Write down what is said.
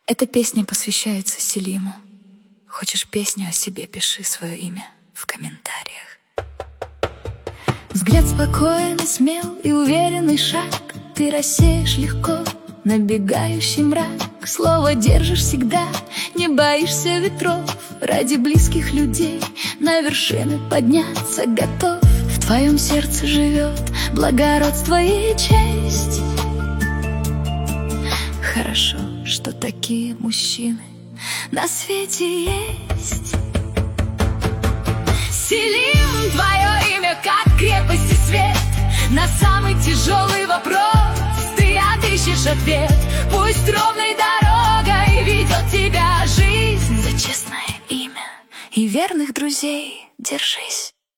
Эта песня посвящается Селиму. Хочешь песню о себе, пиши свое имя в комментариях. Взгляд спокойный, смел и уверенный шаг. Ты рассеешь легко набегающий мрак. Слово держишь всегда, не боишься ветров. Ради близких людей на вершины подняться готов. В твоем сердце живет благородство и честь. Хорошо, что такие мужчины на свете есть. Селим, твое имя как крепость и свет. На самый тяжелый вопрос ты отыщешь ответ. Пусть ровной дорогой ведет тебя жизнь. За честное имя и верных друзей держись.